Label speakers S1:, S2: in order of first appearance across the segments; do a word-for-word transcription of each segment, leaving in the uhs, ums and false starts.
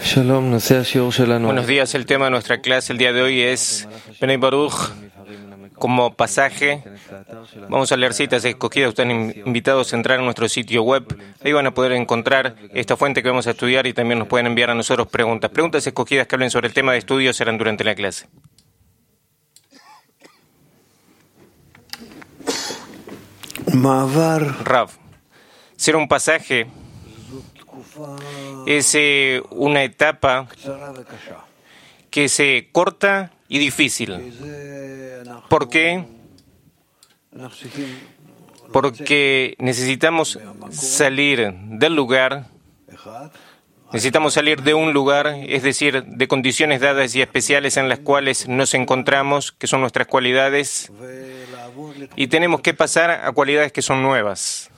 S1: Buenos días, el tema de nuestra clase el día de hoy es Benay Baruch como pasaje. Vamos a leer citas escogidas, están invitados a entrar a nuestro sitio web. Ahí van a poder encontrar esta fuente que vamos a estudiar y también nos pueden enviar a nosotros preguntas. Preguntas escogidas que hablen sobre el tema de estudio serán durante la clase. Rav, ser un pasaje es eh, una etapa que es eh, corta y difícil. ¿Por qué? Porque necesitamos salir del lugar, necesitamos salir de un lugar, es decir, de condiciones dadas y especiales en las cuales nos encontramos, que son nuestras cualidades, y tenemos que pasar a cualidades que son nuevas.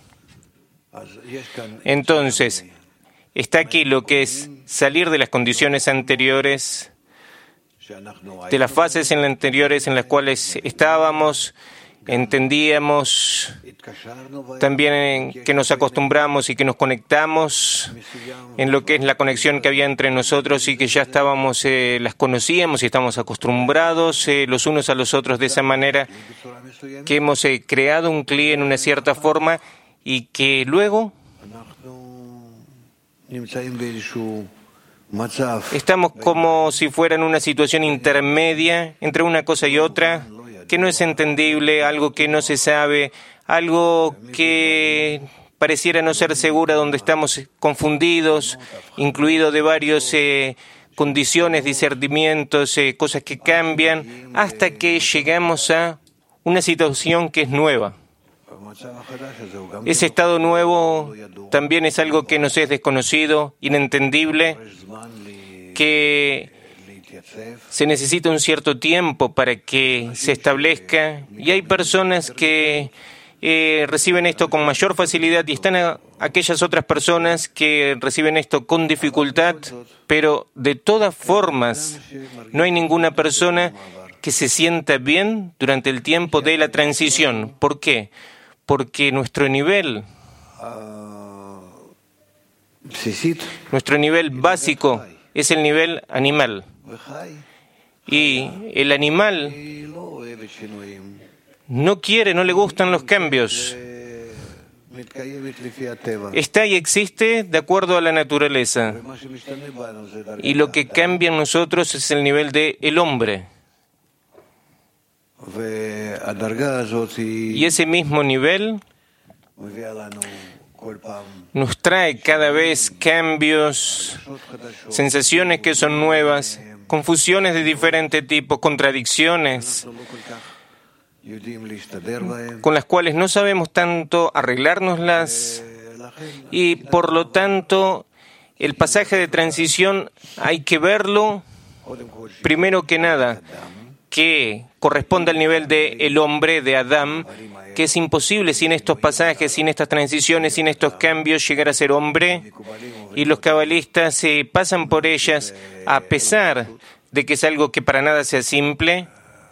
S1: Entonces, está aquí lo que es salir de las condiciones anteriores, de las fases en las anteriores en las cuales estábamos, entendíamos, también en que nos acostumbramos y que nos conectamos en lo que es la conexión que había entre nosotros y que ya estábamos, eh, las conocíamos y estamos acostumbrados eh, los unos a los otros de esa manera, que hemos eh, creado un cli en una cierta forma y que luego estamos como si fuera en una situación intermedia entre una cosa y otra, que no es entendible, algo que no se sabe, algo que pareciera no ser segura, donde estamos confundidos, incluido de varias eh, condiciones, discernimientos, eh, cosas que cambian, hasta que llegamos a una situación que es nueva. Ese estado nuevo también es algo que nos es desconocido, inentendible, que se necesita un cierto tiempo para que se establezca, y hay personas que eh, reciben esto con mayor facilidad y están a, aquellas otras personas que reciben esto con dificultad, pero de todas formas no hay ninguna persona que se sienta bien durante el tiempo de la transición. ¿Por qué? Porque nuestro nivel, nuestro nivel básico es el nivel animal. Y el animal no quiere, no le gustan los cambios. Está y existe de acuerdo a la naturaleza. Y lo que cambia en nosotros es el nivel del hombre. Y ese mismo nivel nos trae cada vez cambios, sensaciones que son nuevas, confusiones de diferente tipo, contradicciones con las cuales no sabemos tanto arreglárnoslas, y por lo tanto el pasaje de transición hay que verlo primero que nada que corresponde al nivel del hombre, de Adán, que es imposible sin estos pasajes, sin estas transiciones, sin estos cambios, llegar a ser hombre, y los cabalistas se eh, pasan por ellas, a pesar de que es algo que para nada sea simple.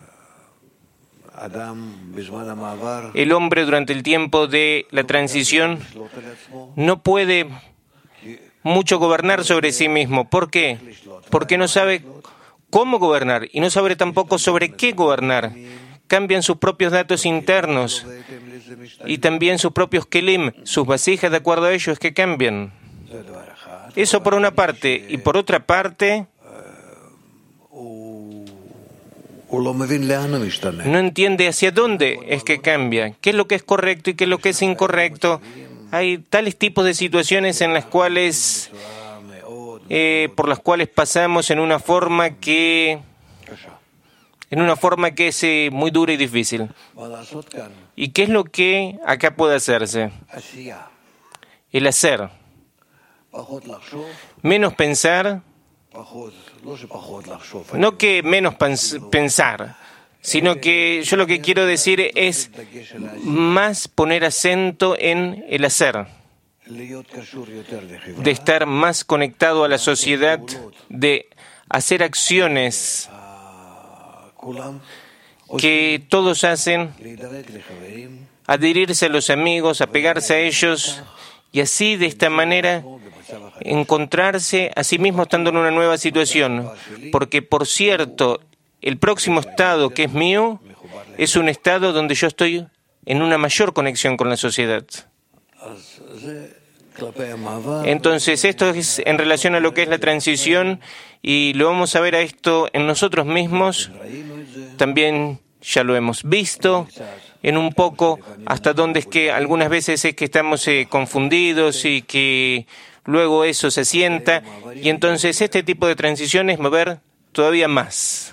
S1: El hombre durante el tiempo de la transición no puede mucho gobernar sobre sí mismo. ¿Por qué? Porque no sabe cómo gobernar y no sabe tampoco sobre qué gobernar. Cambian sus propios datos internos y también sus propios kelim, sus vasijas, de acuerdo a ellos, que cambian. Eso por una parte. Y por otra parte, no entiende hacia dónde es que cambia, qué es lo que es correcto y qué es lo que es incorrecto. Hay tales tipos de situaciones en las cuales Eh, por las cuales pasamos en una forma que en una forma que es eh, muy dura y difícil. ¿Y qué es lo que acá puede hacerse? El hacer. Menos pensar, no que menos pensar, sino que yo lo que quiero decir es más poner acento en el hacer, de estar más conectado a la sociedad, de hacer acciones que todos hacen, adherirse a los amigos, apegarse a ellos y así, de esta manera, encontrarse a sí mismo estando en una nueva situación. Porque, por cierto, el próximo estado que es mío es un estado donde yo estoy en una mayor conexión con la sociedad. Entonces, esto es en relación a lo que es la transición, y lo vamos a ver a esto en nosotros mismos. También ya lo hemos visto en un poco, hasta donde es que algunas veces es que estamos eh, confundidos y que luego eso se asienta, y entonces este tipo de transición es mover todavía más.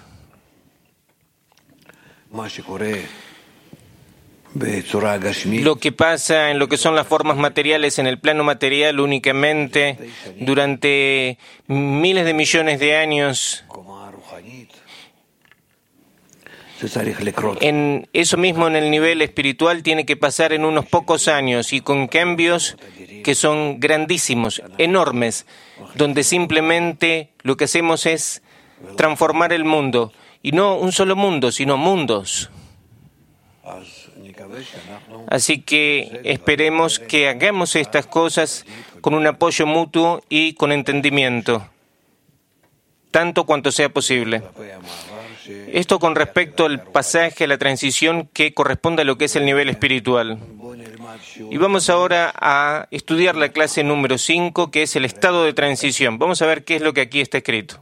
S1: Lo que pasa en lo que son las formas materiales, en el plano material únicamente, durante miles de millones de años, en eso mismo en el nivel espiritual tiene que pasar en unos pocos años y con cambios que son grandísimos, enormes, donde simplemente lo que hacemos es transformar el mundo, y no un solo mundo, sino mundos. Así que esperemos que hagamos estas cosas con un apoyo mutuo y con entendimiento, tanto cuanto sea posible. Esto con respecto al pasaje, a la transición que corresponde a lo que es el nivel espiritual. Y vamos ahora a estudiar la clase número cinco, que es el estado de transición. Vamos a ver qué es lo que aquí está escrito.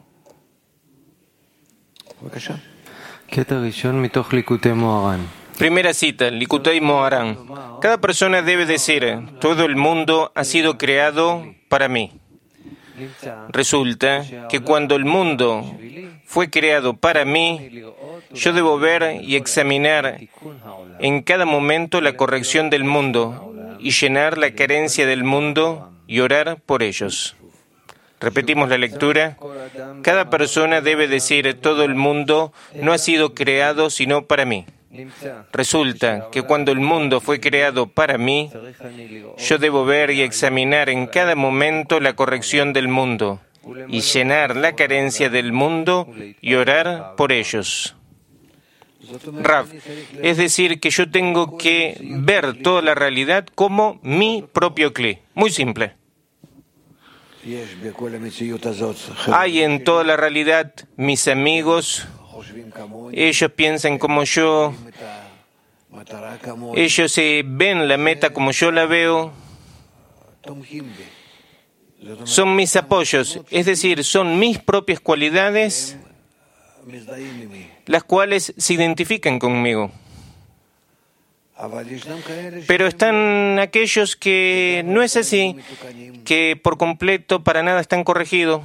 S1: Primera cita, Likutei Moharan. Cada persona debe decir: todo el mundo ha sido creado para mí. Resulta que cuando el mundo fue creado para mí, yo debo ver y examinar en cada momento la corrección del mundo y llenar la carencia del mundo y orar por ellos. Repetimos la lectura. Cada persona debe decir: todo el mundo no ha sido creado sino para mí. Resulta que cuando el mundo fue creado para mí, yo debo ver y examinar en cada momento la corrección del mundo y llenar la carencia del mundo y orar por ellos. Rav, es decir, que yo tengo que ver toda la realidad como mi propio cli. Muy simple. Hay en toda la realidad mis amigos. Ellos piensan como yo, ellos eh, ven la meta como yo la veo, son mis apoyos, es decir, son mis propias cualidades las cuales se identifican conmigo. Pero están aquellos que no es así, que por completo para nada están corregidos.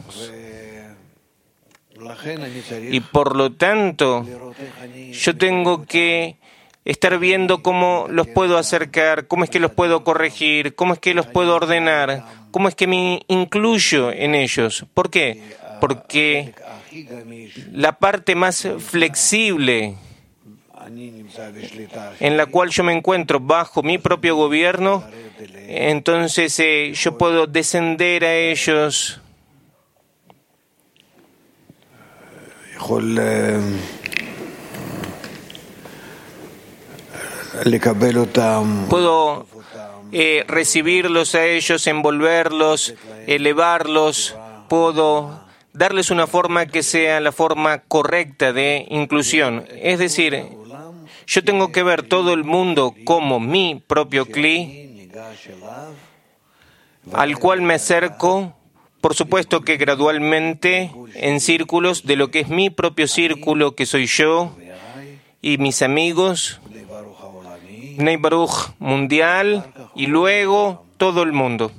S1: Y por lo tanto, yo tengo que estar viendo cómo los puedo acercar, cómo es que los puedo corregir, cómo es que los puedo ordenar, cómo es que me incluyo en ellos. ¿Por qué? Porque la parte más flexible en la cual yo me encuentro bajo mi propio gobierno, entonces eh, yo puedo descender a ellos. Puedo eh, recibirlos a ellos, envolverlos, elevarlos, puedo darles una forma que sea la forma correcta de inclusión. Es decir, yo tengo que ver todo el mundo como mi propio cli, al cual me acerco, por supuesto que gradualmente, en círculos de lo que es mi propio círculo, que soy yo y mis amigos, Bnei Baruch mundial, y luego todo el mundo.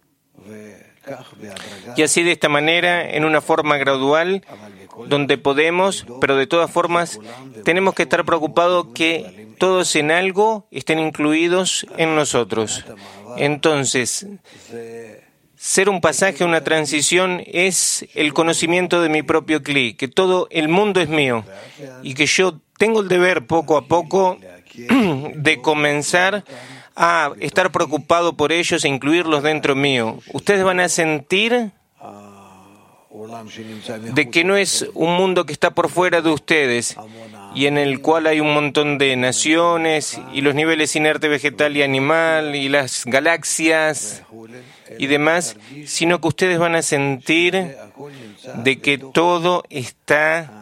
S1: Y así, de esta manera, en una forma gradual, donde podemos, pero de todas formas, tenemos que estar preocupados que todos en algo estén incluidos en nosotros. Entonces, ser un pasaje, una transición, es el conocimiento de mi propio cli, que todo el mundo es mío y que yo tengo el deber poco a poco de comenzar a estar preocupado por ellos e incluirlos dentro mío. Ustedes van a sentir de que no es un mundo que está por fuera de ustedes y en el cual hay un montón de naciones y los niveles inerte vegetal y animal y las galaxias y demás, sino que ustedes van a sentir de que todo está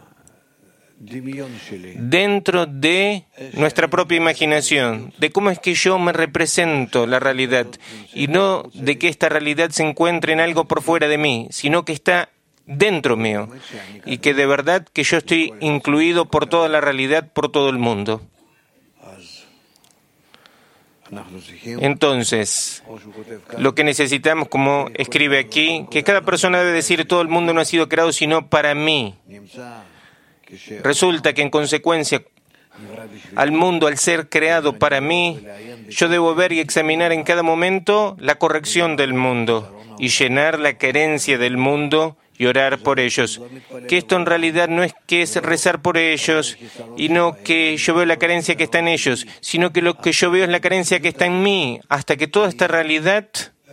S1: dentro de nuestra propia imaginación, de cómo es que yo me represento la realidad, y no de que esta realidad se encuentre en algo por fuera de mí, sino que está dentro mío, y que de verdad que yo estoy incluido por toda la realidad, por todo el mundo. Entonces, lo que necesitamos, como escribe aquí, que cada persona debe decir: todo el mundo no ha sido creado sino para mí. Resulta que en consecuencia al mundo, al ser creado para mí, yo debo ver y examinar en cada momento la corrección del mundo y llenar la carencia del mundo y orar por ellos. Que esto en realidad no es que es rezar por ellos y no que yo veo la carencia que está en ellos, sino que lo que yo veo es la carencia que está en mí, hasta que toda esta realidad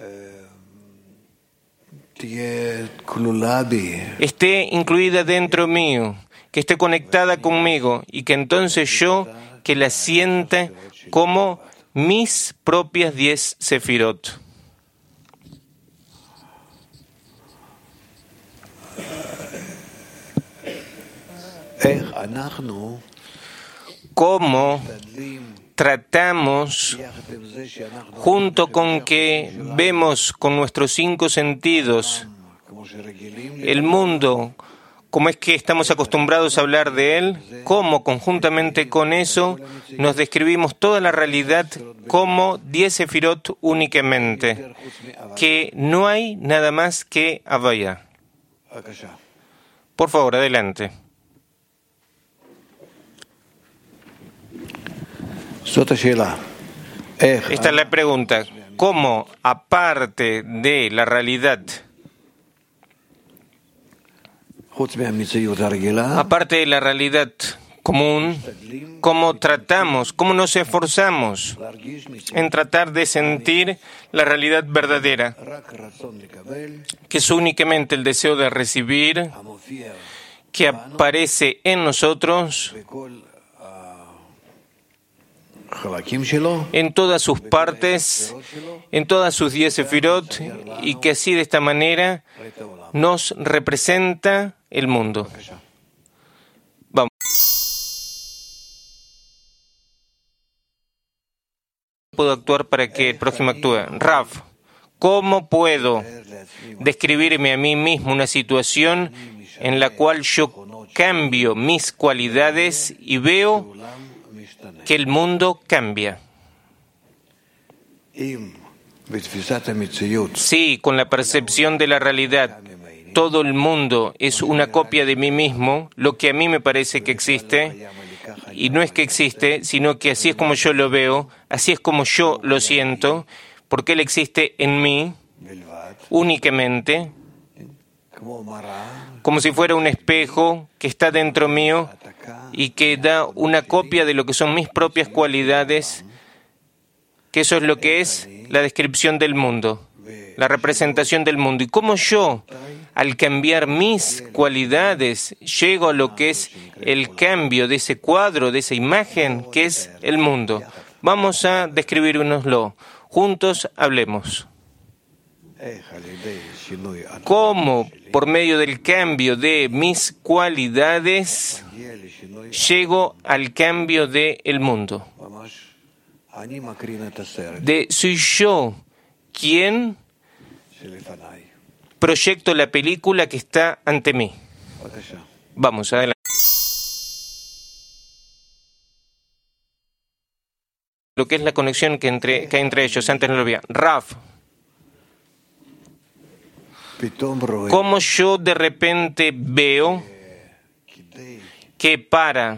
S1: esté incluida dentro mío, que esté conectada conmigo y que entonces yo que la sienta como mis propias diez sefirot. ¿Cómo tratamos, junto con que vemos con nuestros cinco sentidos el mundo, cómo es que estamos acostumbrados a hablar de él, cómo conjuntamente con eso nos describimos toda la realidad como diez sefirot únicamente, que no hay nada más que Havaya? Por favor, adelante. Esta es la pregunta. ¿Cómo, aparte de la realidad, aparte de la realidad común, cómo tratamos, cómo nos esforzamos en tratar de sentir la realidad verdadera, que es únicamente el deseo de recibir, que aparece en nosotros en todas sus partes, en todas sus diez sefirot, y que así de esta manera nos representa el mundo. Vamos. ¿Puedo actuar para que el próximo actúe? Raf, ¿cómo puedo describirme a mí mismo una situación en la cual yo cambio mis cualidades y veo que el mundo cambia? Sí, con la percepción de la realidad, todo el mundo es una copia de mí mismo, lo que a mí me parece que existe, y no es que existe, sino que así es como yo lo veo, así es como yo lo siento, porque él existe en mí únicamente, como si fuera un espejo que está dentro mío y que da una copia de lo que son mis propias cualidades, que eso es lo que es la descripción del mundo, la representación del mundo. Y cómo yo, al cambiar mis cualidades, llego a lo que es el cambio de ese cuadro, de esa imagen, que es el mundo. Vamos a describirnoslo. Juntos hablemos. ¿Cómo, por medio del cambio de mis cualidades, llego al cambio del mundo? De soy yo quien proyecto la película que está ante mí. Vamos, adelante. Lo que es la conexión que, entre, que hay entre ellos, antes no lo había. Raf, ¿cómo yo de repente veo que para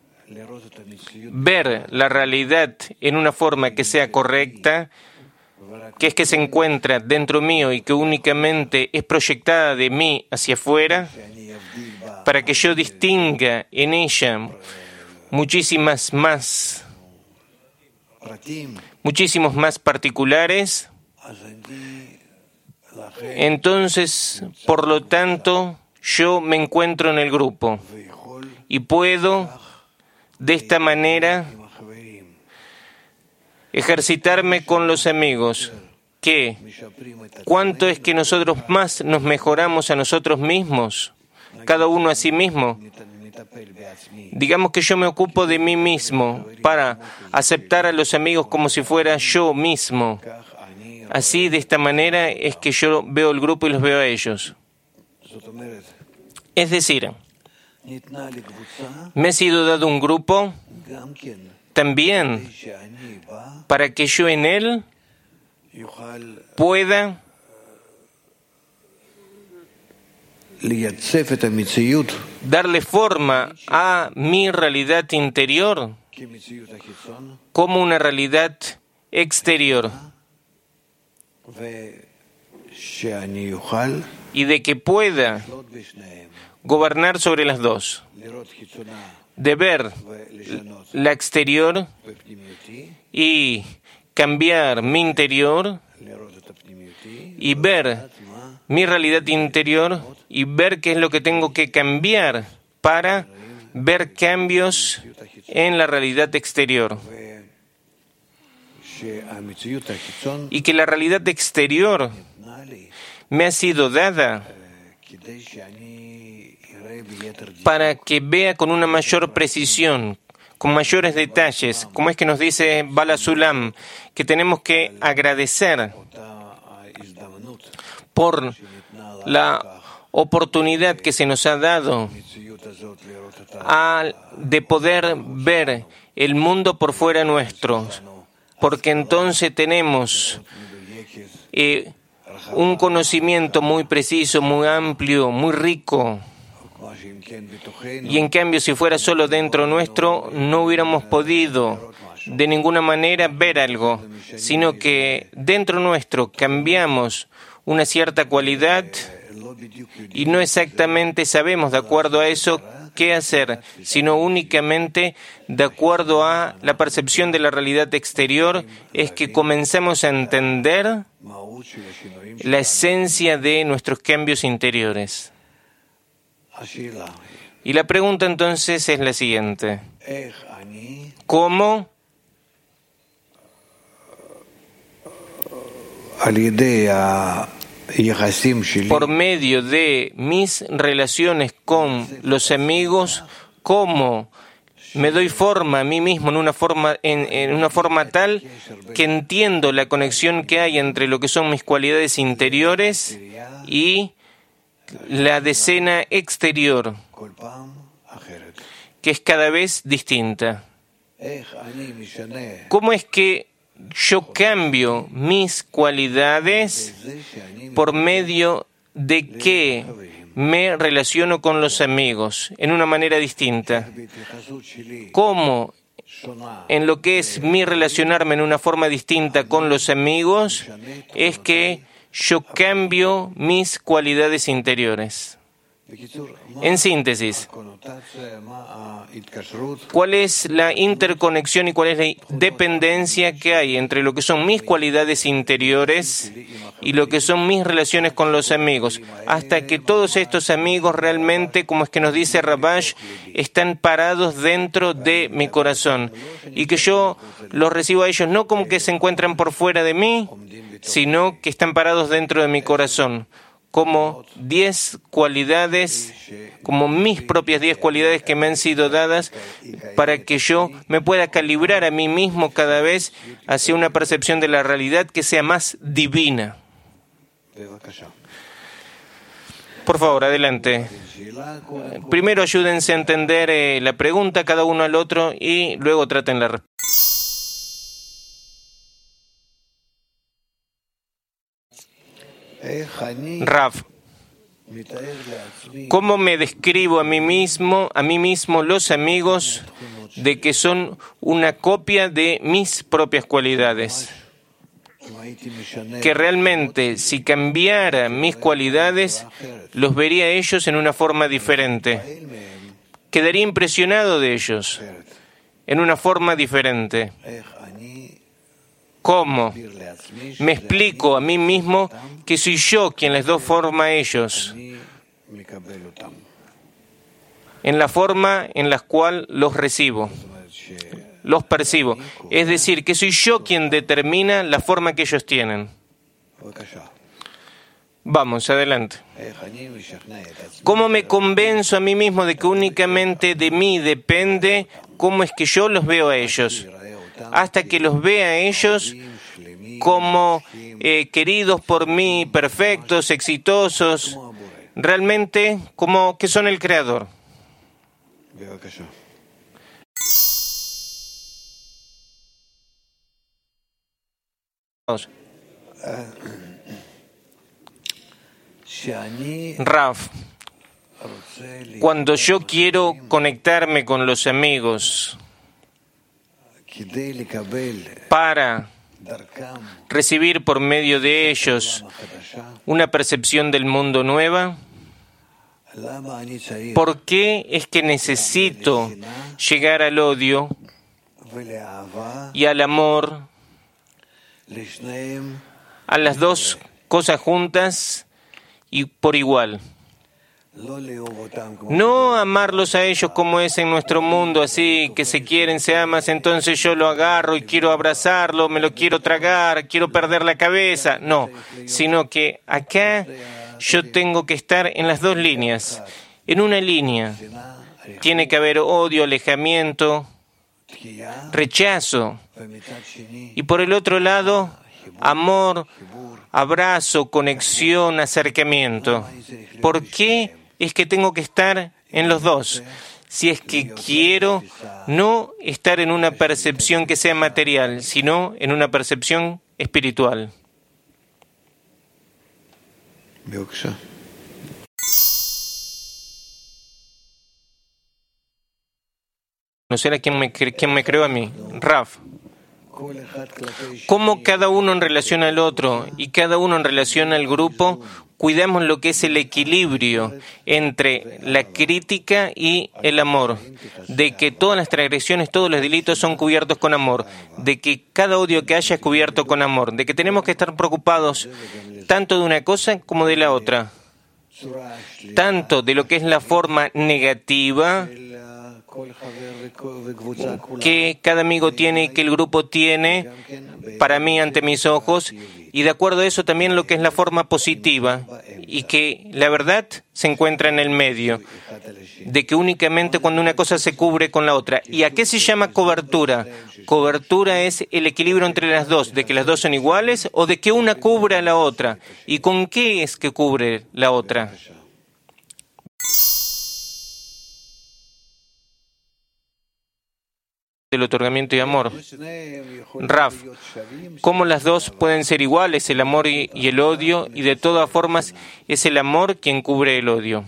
S1: ver la realidad en una forma que sea correcta, que es que se encuentra dentro mío y que únicamente es proyectada de mí hacia afuera, para que yo distinga en ella muchísimas más, muchísimos más particulares, entonces, por lo tanto, yo me encuentro en el grupo y puedo, de esta manera, ejercitarme con los amigos. ¿Qué? ¿Cuánto es que nosotros más nos mejoramos a nosotros mismos, cada uno a sí mismo? Digamos que yo me ocupo de mí mismo para aceptar a los amigos como si fuera yo mismo. Así, de esta manera, es que yo veo el grupo y los veo a ellos. Es decir, me ha sido dado un grupo también para que yo en él pueda darle forma a mi realidad interior como una realidad exterior, y de que pueda gobernar sobre las dos, de ver la exterior y cambiar mi interior, y ver mi realidad interior y ver qué es lo que tengo que cambiar para ver cambios en la realidad exterior. Y que la realidad exterior me ha sido dada para que vea con una mayor precisión, con mayores detalles, como es que nos dice Bala Sulam, que tenemos que agradecer por la oportunidad que se nos ha dado a, de poder ver el mundo por fuera nuestro, porque entonces tenemos eh, un conocimiento muy preciso, muy amplio, muy rico. Y en cambio, si fuera solo dentro nuestro, no hubiéramos podido de ninguna manera ver algo, sino que dentro nuestro cambiamos una cierta cualidad y no exactamente sabemos de acuerdo a eso qué hacer, sino únicamente de acuerdo a la percepción de la realidad exterior, es que comenzamos a entender la esencia de nuestros cambios interiores. Y la pregunta entonces es la siguiente: ¿cómo por medio de mis relaciones con los amigos, cómo me doy forma a mí mismo en una forma, en, en una forma tal que entiendo la conexión que hay entre lo que son mis cualidades interiores y la decena exterior, que es cada vez distinta? ¿Cómo es que yo cambio mis cualidades por medio de que me relaciono con los amigos en una manera distinta? ¿Cómo en lo que es mi relacionarme en una forma distinta con los amigos es que yo cambio mis cualidades interiores? En síntesis, ¿cuál es la interconexión y cuál es la dependencia que hay entre lo que son mis cualidades interiores y lo que son mis relaciones con los amigos? Hasta que todos estos amigos realmente, como es que nos dice Rabash, están parados dentro de mi corazón y que yo los recibo a ellos no como que se encuentran por fuera de mí, sino que están parados dentro de mi corazón, como diez cualidades, como mis propias diez cualidades que me han sido dadas para que yo me pueda calibrar a mí mismo cada vez hacia una percepción de la realidad que sea más divina. Por favor, adelante. Primero ayúdense a entender eh, la pregunta cada uno al otro y luego traten la respuesta. Rav, ¿cómo me describo a mí mismo, a mí mismo los amigos de que son una copia de mis propias cualidades? Que realmente, si cambiara mis cualidades, los vería a ellos en una forma diferente. Quedaría impresionado de ellos en una forma diferente. ¿Cómo? Me explico a mí mismo que soy yo quien les doy forma a ellos, en la forma en la cual los recibo, los percibo. Es decir, que soy yo quien determina la forma que ellos tienen. Vamos, adelante. ¿Cómo me convenzo a mí mismo de que únicamente de mí depende cómo es que yo los veo a ellos? Hasta que los vea a ellos como eh, queridos por mí, perfectos, exitosos, realmente como que son el Creador. Rav, cuando yo quiero conectarme con los amigos para recibir por medio de ellos una percepción del mundo nueva, ¿por qué es que necesito llegar al odio y al amor, a las dos cosas juntas y por igual? No amarlos a ellos como es en nuestro mundo, así que se quieren, se aman, entonces yo lo agarro y quiero abrazarlo, me lo quiero tragar, quiero perder la cabeza. No, sino que acá yo tengo que estar en las dos líneas. En una línea tiene que haber odio, alejamiento, rechazo. Y por el otro lado, amor, abrazo, conexión, acercamiento. ¿Por qué es que tengo que estar en los dos? Si es que quiero no estar en una percepción que sea material, sino en una percepción espiritual. No sé a quién me, quién me creó a mí. Rav. Cómo cada uno en relación al otro y cada uno en relación al grupo cuidamos lo que es el equilibrio entre la crítica y el amor, de que todas las transgresiones, todos los delitos son cubiertos con amor, de que cada odio que haya es cubierto con amor, de que tenemos que estar preocupados tanto de una cosa como de la otra, tanto de lo que es la forma negativa que cada amigo tiene y que el grupo tiene para mí ante mis ojos, y de acuerdo a eso también lo que es la forma positiva, y que la verdad se encuentra en el medio, de que únicamente cuando una cosa se cubre con la otra. ¿Y a qué se llama cobertura? Cobertura es el equilibrio entre las dos, de que las dos son iguales o de que una cubre a la otra. ¿Y con qué es que cubre la otra? El otorgamiento y amor. Rav, ¿cómo las dos pueden ser iguales, el amor y, y el odio? Y de todas formas es el amor quien cubre el odio.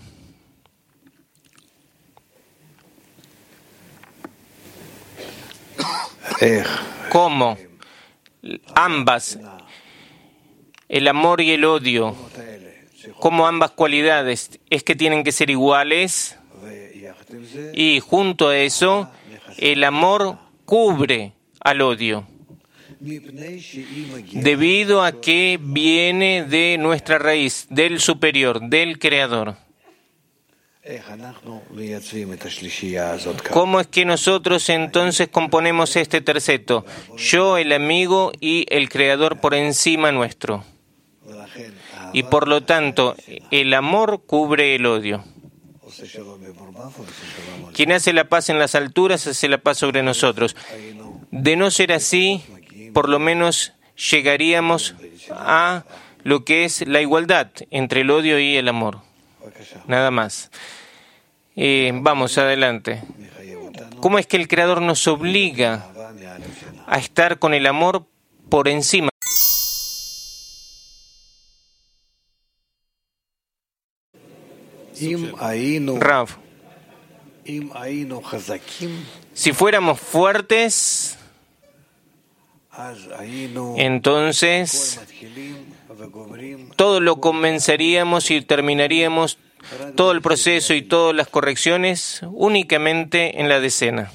S1: ¿Cómo ambas, el amor y el odio, cómo ambas cualidades es que tienen que ser iguales? Y junto a eso, el amor cubre al odio, debido a que viene de nuestra raíz, del superior, del Creador. ¿Cómo es que nosotros entonces componemos este terceto? Yo, el amigo, y el Creador por encima nuestro. Y por lo tanto, el amor cubre el odio. Quien hace la paz en las alturas, hace la paz sobre nosotros. De no ser así, por lo menos llegaríamos a lo que es la igualdad entre el odio y el amor. Nada más. Eh, vamos, adelante. ¿Cómo es que el Creador nos obliga a estar con el amor por encima? Rav, si fuéramos fuertes, entonces todo lo convenceríamos y terminaríamos todo el proceso y todas las correcciones únicamente en la decena.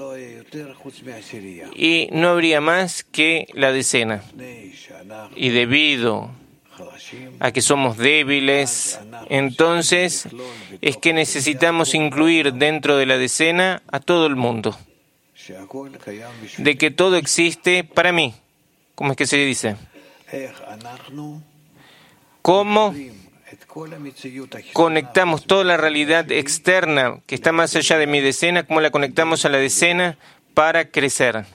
S1: Y no habría más que la decena. Y debido a que somos débiles, entonces es que necesitamos incluir dentro de la decena a todo el mundo. De que todo existe para mí. ¿Cómo es que se dice? ¿Cómo conectamos toda la realidad externa que está más allá de mi decena, cómo la conectamos a la decena para crecer?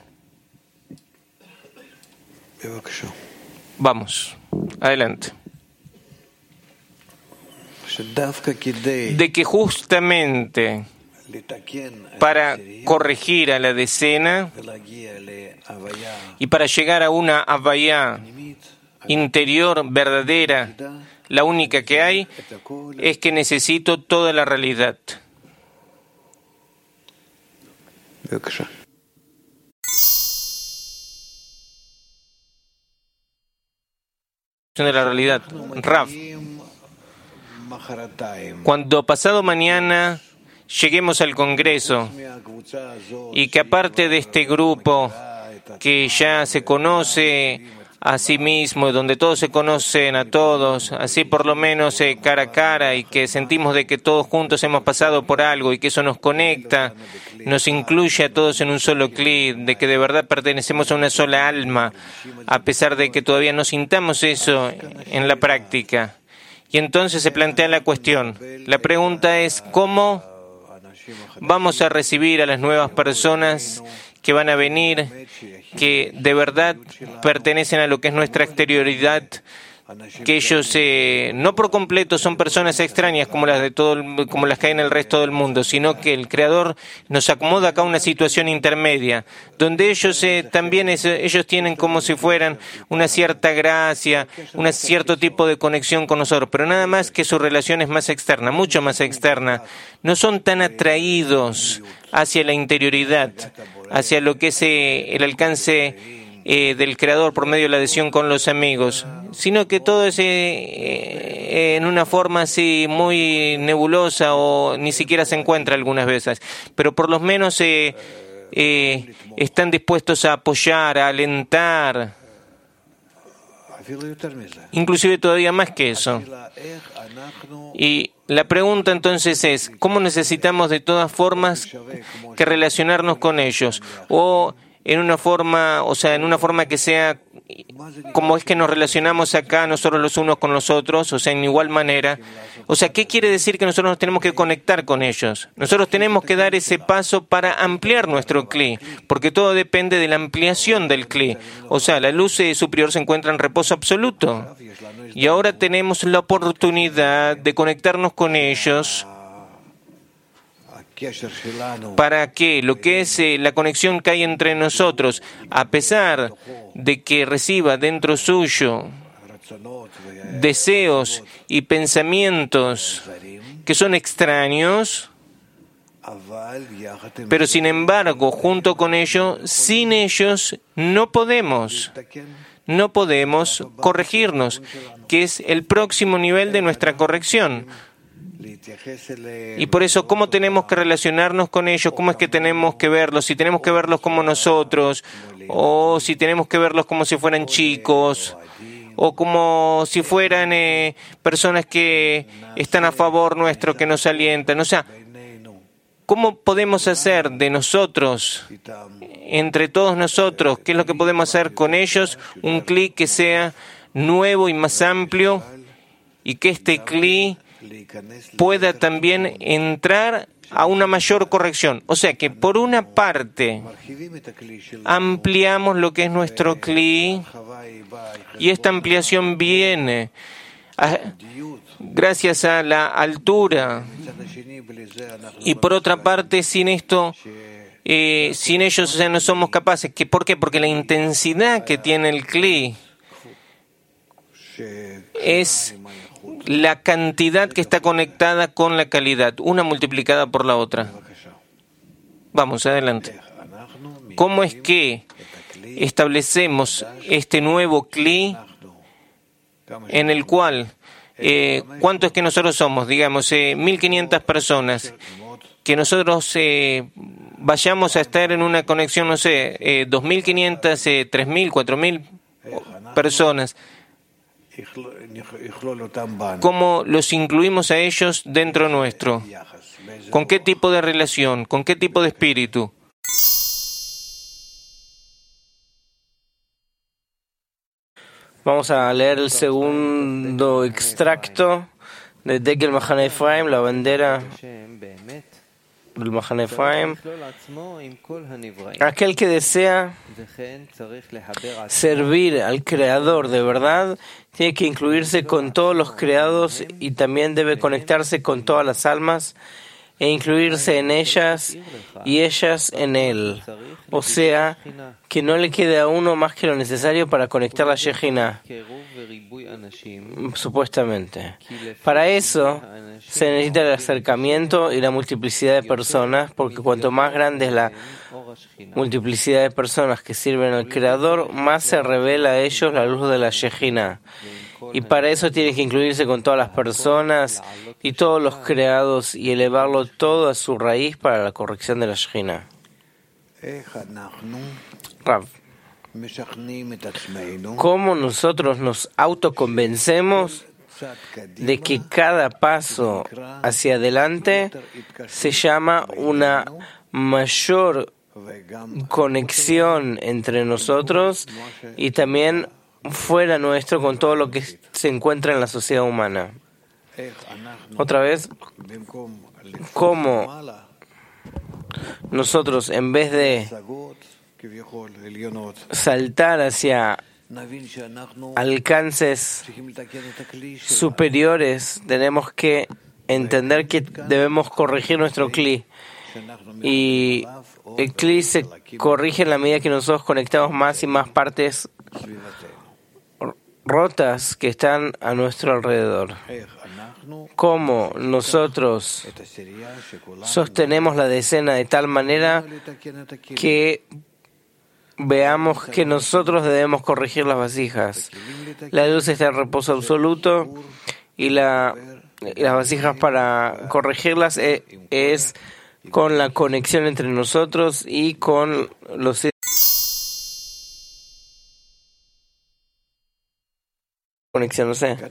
S1: Vamos, adelante. De que justamente para corregir a la decena y para llegar a una havaya interior verdadera, la única que hay, es que necesito toda la realidad. De la realidad. Rav, cuando pasado mañana lleguemos al Congreso y que aparte de este grupo que ya se conoce a sí mismo, donde todos se conocen a todos, así por lo menos eh, cara a cara, y que sentimos de que todos juntos hemos pasado por algo y que eso nos conecta, nos incluye a todos en un solo clic, de que de verdad pertenecemos a una sola alma, a pesar de que todavía no sintamos eso en la práctica. Y entonces se plantea la cuestión. La pregunta es, ¿cómo vamos a recibir a las nuevas personas que van a venir, que de verdad pertenecen a lo que es nuestra exterioridad, que ellos eh, no por completo son personas extrañas como las de todo el, como las que hay en el resto del mundo, sino que el Creador nos acomoda acá a una situación intermedia, donde ellos eh, también es, ellos tienen como si fueran una cierta gracia, un cierto tipo de conexión con nosotros, pero nada más que su relación es más externa, mucho más externa. No son tan atraídos hacia la interioridad, hacia lo que es eh, el alcance Eh, del Creador por medio de la adhesión con los amigos, sino que todo es eh, eh, en una forma así muy nebulosa o ni siquiera se encuentra algunas veces, pero por lo menos eh, eh, están dispuestos a apoyar, a alentar, inclusive todavía más que eso. Y la pregunta entonces es, ¿cómo necesitamos de todas formas que relacionarnos con ellos? O en una forma, o sea, en una forma que sea como es que nos relacionamos acá nosotros los unos con los otros, o sea, en igual manera. O sea, ¿qué quiere decir que nosotros nos tenemos que conectar con ellos? Nosotros tenemos que dar ese paso para ampliar nuestro cli, porque todo depende de la ampliación del cli. O sea, la luz superior se encuentra en reposo absoluto. Y ahora tenemos la oportunidad de conectarnos con ellos para que lo que es eh, la conexión que hay entre nosotros, a pesar de que reciba dentro suyo deseos y pensamientos que son extraños, pero sin embargo, junto con ello, sin ellos no podemos, no podemos corregirnos, que es el próximo nivel de nuestra corrección. Y por eso, ¿cómo tenemos que relacionarnos con ellos? ¿Cómo es que tenemos que verlos? Si tenemos que verlos como nosotros, o si tenemos que verlos como si fueran chicos, o como si fueran eh, personas que están a favor nuestro, que nos alientan. O sea, ¿cómo podemos hacer de nosotros, entre todos nosotros, qué es lo que podemos hacer con ellos? Un clic que sea nuevo y más amplio, y que este clic pueda también entrar a una mayor corrección. O sea que por una parte ampliamos lo que es nuestro cli, y esta ampliación viene a, gracias a la altura, y por otra parte sin esto eh, sin ellos, o sea, no somos capaces. ¿Qué? ¿Por qué? Porque la intensidad que tiene el cli es la cantidad que está conectada con la calidad, una multiplicada por la otra. Vamos, adelante. ¿Cómo es que establecemos este nuevo cli en el cual Eh, ¿Cuánto es que nosotros somos? Digamos, eh, mil quinientas personas. Que nosotros eh, vayamos a estar en una conexión, no sé, eh, dos mil quinientas, eh, tres mil, cuatro mil personas. ¿Cómo los incluimos a ellos dentro nuestro? ¿Con qué tipo de relación? ¿Con qué tipo de espíritu?
S2: Vamos a leer el segundo extracto de Degel Mahane Efraim, la bandera del Mahane Efraim. Aquel que desea servir al Creador de verdad tiene que incluirse con todos los creados y también debe conectarse con todas las almas e incluirse en ellas y ellas en él. O sea, que no le quede a uno más que lo necesario para conectar la Shejina, supuestamente. Para eso se necesita el acercamiento y la multiplicidad de personas, porque cuanto más grande es la multiplicidad de personas que sirven al Creador, más se revela a ellos la luz de la Shejina. Y para eso tiene que incluirse con todas las personas y todos los creados y elevarlo todo a su raíz para la corrección de la Shejina. Rav, ¿cómo nosotros nos autoconvencemos de que cada paso hacia adelante se llama una mayor conexión entre nosotros y también fuera nuestro con todo lo que se encuentra en la sociedad humana? Otra vez, ¿cómo nosotros, en vez de saltar hacia alcances superiores, tenemos que entender que debemos corregir nuestro cli? Y el cli se corrige en la medida que nosotros conectamos más y más partes rotas que están a nuestro alrededor. ¿Cómo nosotros sostenemos la decena de tal manera que veamos que nosotros debemos corregir las vasijas? La luz está en reposo absoluto y, la, y las vasijas para corregirlas es, es con la conexión entre nosotros y con los conexión, no sé.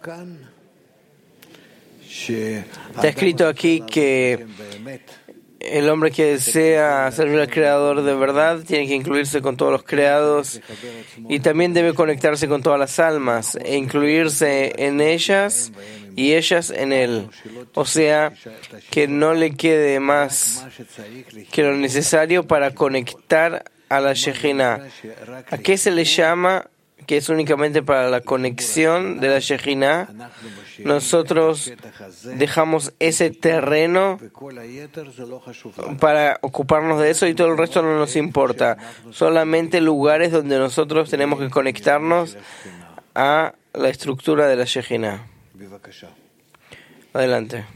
S2: Está escrito aquí que el hombre que desea servir al Creador de verdad tiene que incluirse con todos los creados y también debe conectarse con todas las almas e incluirse en ellas y ellas en él. O sea, que no le quede más que lo necesario para conectar a la Shejina. ¿A qué se le llama que es únicamente para la conexión de la Shejina? Nosotros dejamos ese terreno para ocuparnos de eso y todo el resto no nos importa. Solamente lugares donde nosotros tenemos que conectarnos a la estructura de la Shejina. Adelante.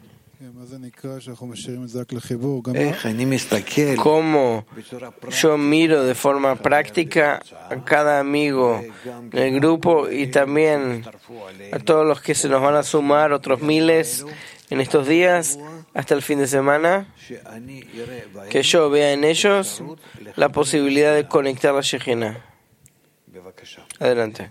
S2: ¿Cómo yo miro de forma práctica a cada amigo en el grupo y también a todos los que se nos van a sumar, otros miles, en estos días hasta el fin de semana, que yo vea en ellos la posibilidad de conectar la Shejina? Adelante.